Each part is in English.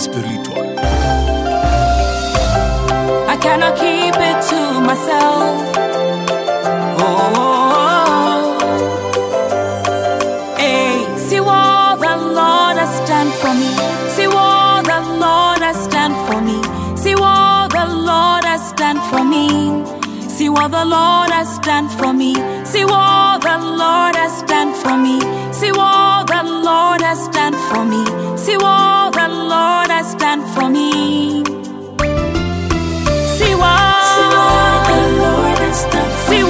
spiritual. I cannot keep it to myself. Hey, see what the Lord has done for me. See what the Lord has done for me. See what the Lord has done for me. See what the Lord has done for me. See what the Lord has done for me. See what the Lord has done for me. See what the Lord has done for me. See what the Lord has done for me. See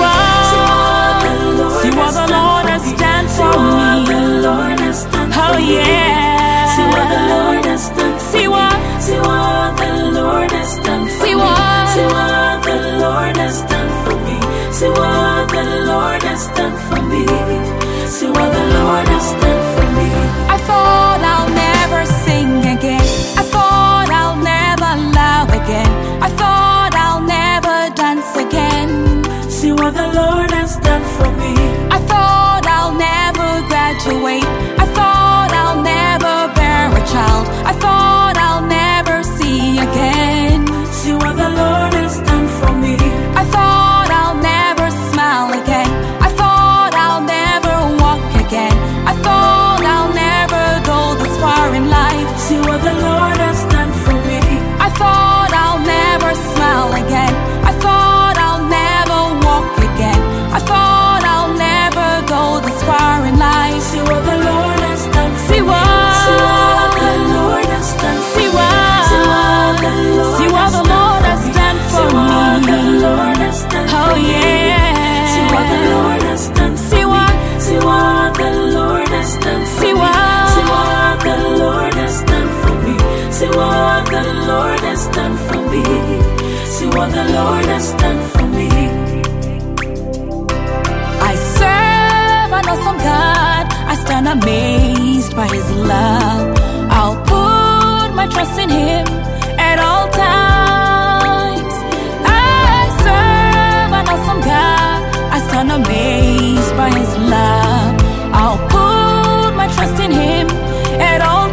what the Lord has done for me. Oh yeah. See what the Lord has done. See what the Lord has done. See what the Lord has done for me. See what the Lord has done for me. See what the Lord has done for me. I thought I'll never sing again. I thought I'll never love again. I thought I'll never dance again. See what the Lord has done for me. I thought I'll never graduate. I thought I'll never bear a child. I thought I'll never see again. See what the Lord has done for me. I thought I'll never smile again. I thought I'll never walk again. I thought I'll never go this far in life. See what the Lord has done for me. I thought I'll never smile again. I thought I'll never walk again. I thought I'll never go this far in life. See what the Lord has done for See me. what See what the Lord has done for See me. what See what the Lord has done for the me. Lord has done for See what the Lord has done me. Oh for me. yeah. See what the Lord has done for See me. what See what the Lord has done for See me. what See what the Lord has done for me. See what the Lord has done for me. See what the Lord has done for me. I serve an awesome God. I stand amazed by His love. I'll put my trust in Him at all times. I serve an awesome God. I stand amazed by His love. I'll put my trust in Him at all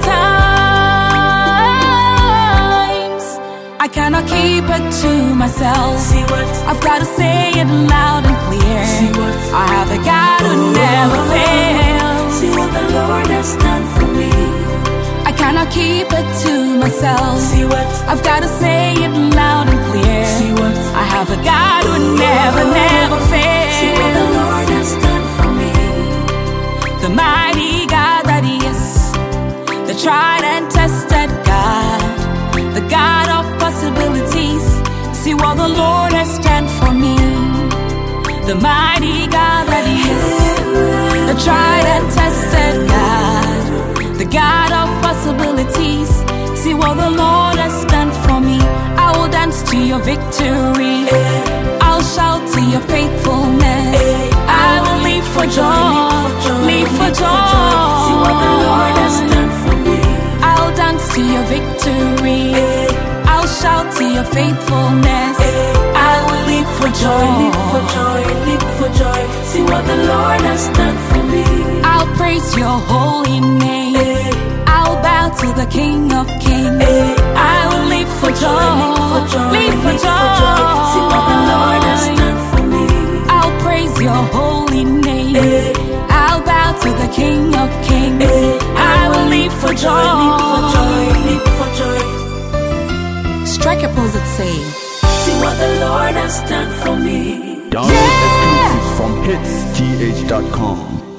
times. I cannot keep it to myself. See what? I've got to say it loud and clear. See what? I have a God who never fails. See what the Lord has done for me. I cannot keep it to myself. See what? I've got to say it loud and clear. See what? I have a God who never fails. See what the Lord has done for me. The mighty God that He is, the tried and tested God, the God of possibilities. See what the Lord has done for me. The mighty God that He is, the tried and tested God, the God of possibilities. See what the Lord has done for me. I will dance to your victory. I'll shout to your faithfulness. I will leap for joy, leap for joy. See what the Lord has done for me. I'll dance to your victory. I'll shout to your faithfulness. I will leap for joy, Leap for joy, leap for joy. See what the Lord has done for me. I'll praise your holy name. I'll bow to the King of Kings. I will leap for joy, leap for joy. See what the Lord has done for me. I'll praise your holy name. I'll bow to the King of Kings. I will leap for joy, leap for joy, leap for joy. Strike a pose at say. See what the Lord has done for me. Download exclusives from hitsgh.com.